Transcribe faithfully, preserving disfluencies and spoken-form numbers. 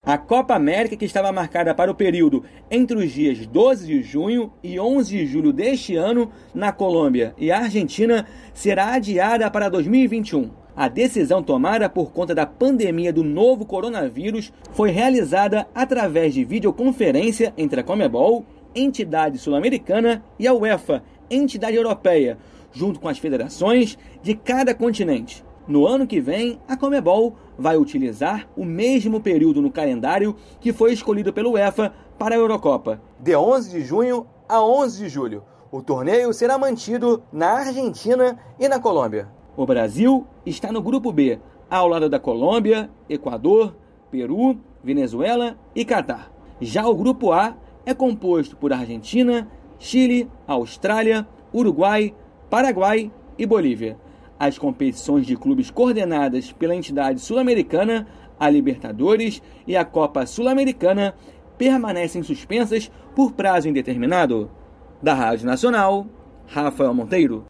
A Copa América, que estava marcada para o período entre os dias doze de junho e onze de julho deste ano, na Colômbia e Argentina, será adiada para dois mil e vinte e um. A decisão tomada por conta da pandemia do novo coronavírus foi realizada através de videoconferência entre a Conmebol, entidade sul-americana, e a UEFA, entidade europeia, junto com as federações de cada continente. No ano que vem, a Conmebol vai utilizar o mesmo período no calendário que foi escolhido pela UEFA para a Eurocopa. De onze de junho a onze de julho, o torneio será mantido na Argentina e na Colômbia. O Brasil está no Grupo B, ao lado da Colômbia, Equador, Peru, Venezuela e Catar. Já o Grupo A é composto por Argentina, Chile, Austrália, Uruguai, Paraguai e Bolívia. As competições de clubes coordenadas pela entidade sul-americana, a Libertadores e a Copa Sul-Americana, permanecem suspensas por prazo indeterminado. Da Rádio Nacional, Rafael Monteiro.